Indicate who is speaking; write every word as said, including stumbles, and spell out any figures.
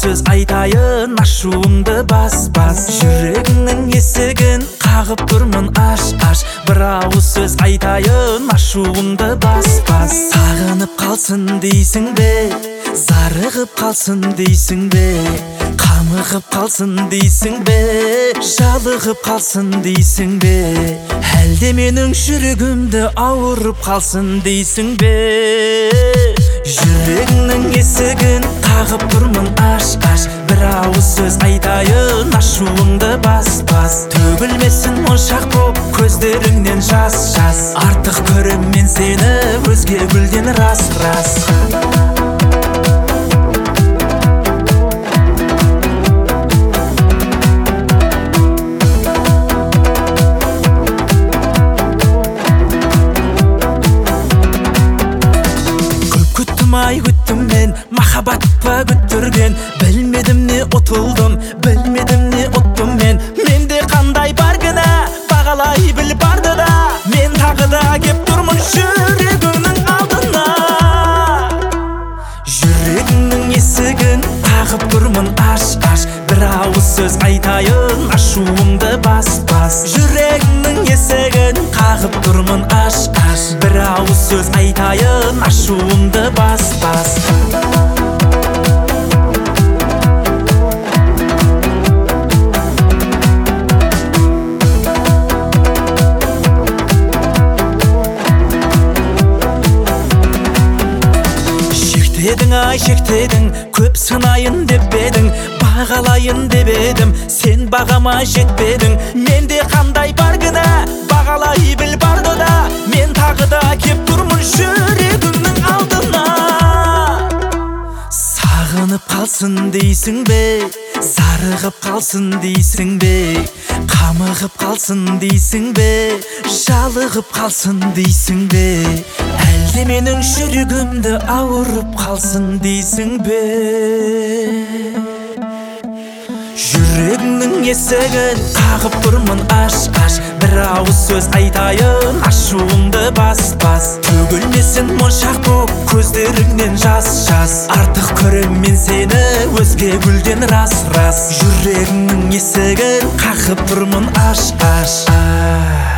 Speaker 1: сөз айтайын, ашуымды бас бас. Жүрегіңнің есігін қағып тұрмын аш аш. Бір ауыз сөз айтайын, ашуымды бас бас. Сағынып қалсын дейсің бе, зарығып қалсын дейсің бе, қамығып қалсын дейсің бе, жалығып қалсын дейсің бе, әлде менің жүрегімді ауырып қалсын дейсің бе? Жүрегіңнің есігін қағып тұрмын аш аш. Бір ауыз сөз айтайын, ашуыңды бас бас. Төгілмесін моншақ боп көздеріңнен жас жас. Артық көрем мен сені өзге гүлден рас рас. Ай күттім мен, махаббат па күттірген. Білмедім не ұтылдым, білмедім не ұттым мен. Менде қандай бар кінә, бағалай біл барды да. Мен тағы да кеп тұрмын жүрегіңнің алдына. Жүрегіңнің есігін қағып тұрмын аш аш. Бір ауыз сөз айтайын, ашуымды бас бас. Жүрегіңнің есігін қағып тұрмын аш аш. Бір ауыз сөз айтайын, ашуымды бас бас. Шектедің ай шектедің, көп сынайын деп едің, бағалайын деп едім, сен бағама жетпедің. Менде қандай бар кінә, бағалай біл барды да. Мен тағы да кеп тұрмын жүрегіңнің алдына. Сағынып қалсын дейсің бе, зарығып қалсын дейсің бе, қамығып қалсын дейсің бе, жалығып қалсын дейсің бе, әлде менің жүрегімді ауырып қалсын дейсің бе? Жүрегіңнің есігін қағып тұрмын аш аш. Бір ауыз сөз айтайын, ашуымды бас бас. Төгілмесін моншақ боп көздеріңнен жас жас. Артық көрем мен сені өзге гүлден рас рас. Жүрегіңнің есігін қағып тұрмын аш аш.